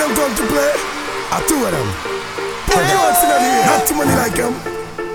come to play. I two of them. Play the words in the air. Not too many like them.